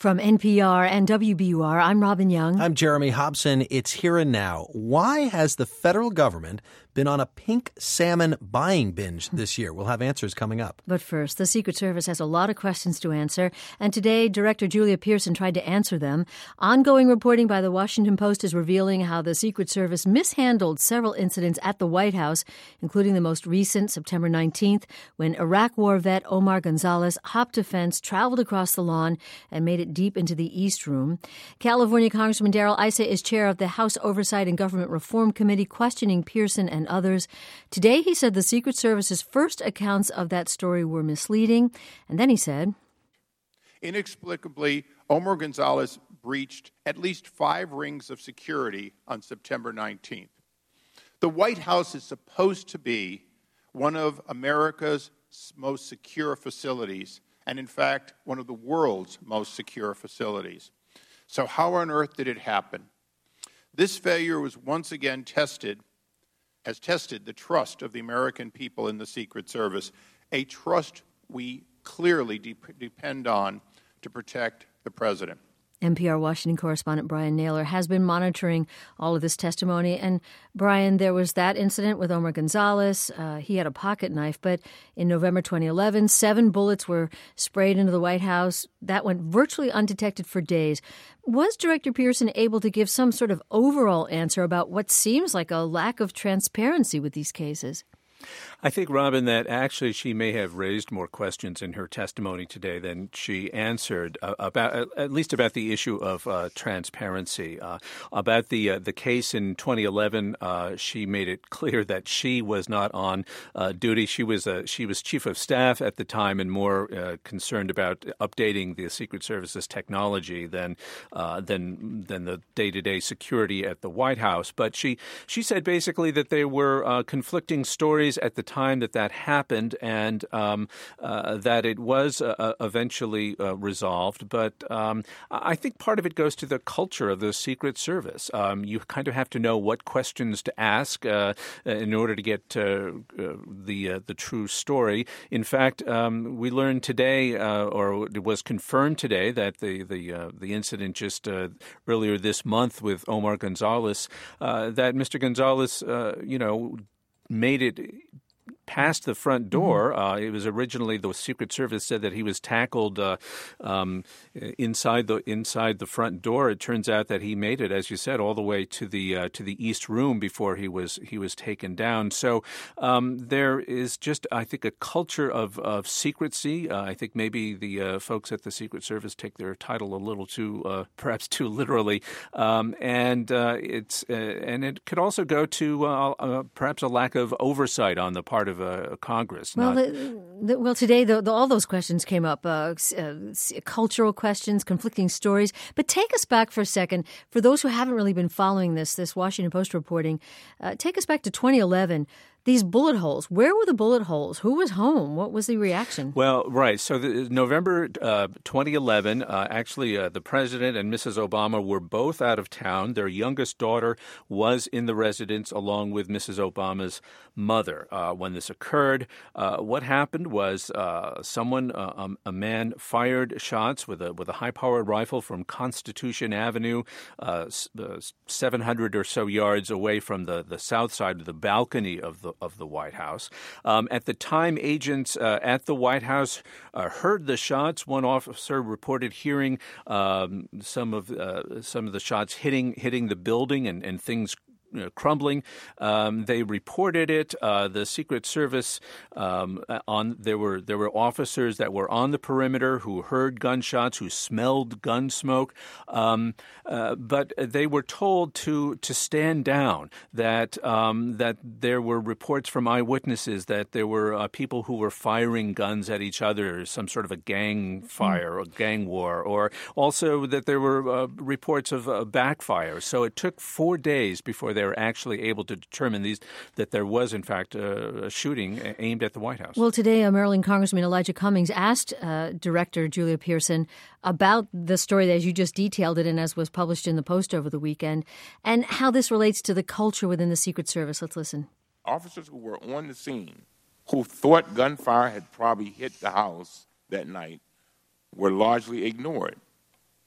From NPR and WBUR, I'm Robin Young. I'm Jeremy Hobson. It's Here and Now. Why has the federal government been on a pink salmon buying binge this year? We'll have answers coming up. But first, the Secret Service has a lot of questions to answer, and today Director Julia Pearson tried to answer them. Ongoing reporting by the Washington Post is revealing how the Secret Service mishandled several incidents at the White House, including the most recent, September 19th, when Iraq War vet Omar Gonzalez hopped a fence, traveled across the lawn, and made it deep into the East Room. California Congressman Darrell Issa is chair of the House Oversight and Government Reform Committee, questioning Pearson and others. Today, he said the Secret Service's first accounts of that story were misleading. And then he said, inexplicably, Omar Gonzalez breached at least 5 rings of security on September 19th. The White House is supposed to be one of America's most secure facilities, and in fact, one of the world's most secure facilities. So how on earth did it happen? This failure was once again has tested the trust of the American people in the Secret Service, a trust we clearly depend on to protect the president. NPR Washington correspondent Brian Naylor has been monitoring all of this testimony. And, Brian, there was that incident with Omar Gonzalez. He had a pocket knife. But in November 2011, 7 bullets were sprayed into the White House. That went virtually undetected for days. Was Director Pearson able to give some sort of overall answer about what seems like a lack of transparency with these cases? I think, Robin, that actually she may have raised more questions in her testimony today than she answered about, at least about the issue of transparency. About the case in 2011, she made it clear that she was not on duty. She was chief of staff at the time and more concerned about updating the Secret Service's technology than the day-to-day security at the White House. But she said basically that there were conflicting stories at the time that happened, and that it was eventually resolved. But I think part of it goes to the culture of the Secret Service. You kind of have to know what questions to ask in order to get the true story. In fact, we learned today, or it was confirmed today, that the incident just earlier this month with Omar Gonzalez, that Mr. Gonzalez, made it past the front door. It was originally, the Secret Service said that he was tackled inside the front door. It turns out that he made it, as you said, all the way to the East Room before he was taken down. So there is just, I think, a culture of secrecy. I think maybe the folks at the Secret Service take their title a little too, perhaps too literally, and it could also go to perhaps a lack of oversight on the part of Congress. Well, today all those questions came up, cultural questions, conflicting stories. But take us back for a second. For those who haven't really been following this Washington Post reporting, take us back to 2011. These bullet holes, where were the bullet holes? Who was home? What was the reaction? Well, right. So November 2011, actually the president and Mrs. Obama were both out of town. Their youngest daughter was in the residence along with Mrs. Obama's mother. When this occurred, what happened was a man fired shots with a high-powered rifle from Constitution Avenue, 700 or so yards away from the south side of the balcony of the White House. At the time, agents at the White House heard the shots. One officer reported hearing some of the shots hitting the building and things crumbling. They reported it. The Secret Service, there were officers that were on the perimeter who heard gunshots, who smelled gun smoke, but they were told to stand down. That there were reports from eyewitnesses that there were people who were firing guns at each other, some sort of a gang fire or gang war, or also that there were reports of backfire. So it took 4 days before they were actually able to determine that there was, in fact, a shooting aimed at the White House. Well, today, Maryland Congressman Elijah Cummings asked Director Julia Pearson about the story as you just detailed it and as was published in the Post over the weekend, and how this relates to the culture within the Secret Service. Let's listen. Officers who were on the scene, who thought gunfire had probably hit the house that night, were largely ignored.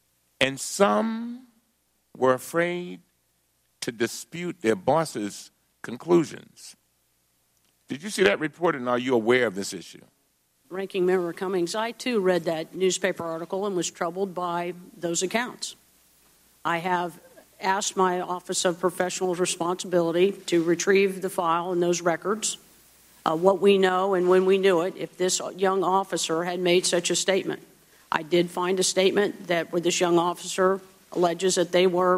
And some were afraid to dispute their boss's conclusions. Did you see that report, and are you aware of this issue? Ranking Member Cummings, I too read that newspaper article and was troubled by those accounts. I have asked my Office of Professional Responsibility to retrieve the file and those records, what we know and when we knew it, if this young officer had made such a statement. I did find a statement where this young officer alleges that they were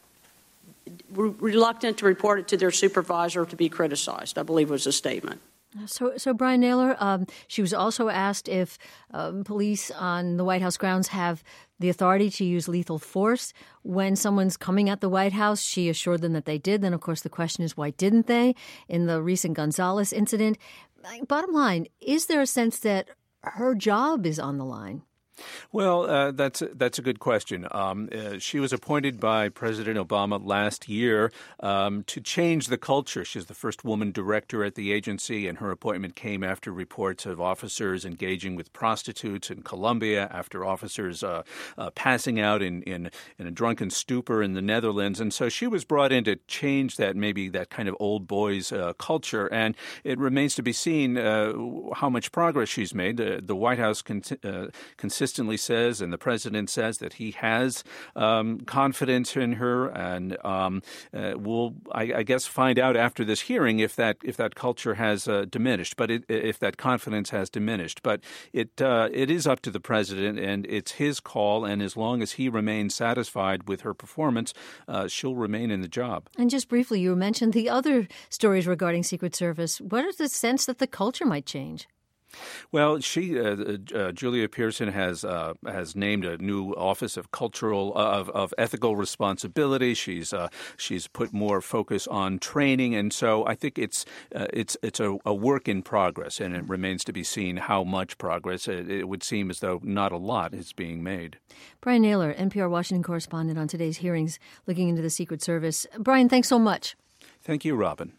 reluctant to report it to their supervisor to be criticized, I believe was a statement. So Brian Naylor, she was also asked if police on the White House grounds have the authority to use lethal force when someone's coming at the White House. She assured them that they did. Then, of course, the question is, why didn't they in the recent Gonzalez incident? Bottom line, is there a sense that her job is on the line? Well, that's a good question. She was appointed by President Obama last year to change the culture. She's the first woman director at the agency, and her appointment came after reports of officers engaging with prostitutes in Colombia, after officers passing out in a drunken stupor in the Netherlands. And so she was brought in to change that kind of old boys culture. And it remains to be seen how much progress she's made. The White House consistently says, and the president says, that he has confidence in her, and we'll, I guess, find out after this hearing if that culture has diminished, but if that confidence has diminished. But it is up to the president, and it's his call. And as long as he remains satisfied with her performance, she'll remain in the job. And just briefly, you mentioned the other stories regarding Secret Service. What is the sense that the culture might change? Well, Julia Pearson has named a new Office of Ethical Responsibility. She's put more focus on training, and so I think it's a work in progress, and it remains to be seen how much progress. It would seem as though not a lot is being made. Brian Naylor, NPR Washington correspondent on today's hearings, looking into the Secret Service. Brian, thanks so much. Thank you, Robin.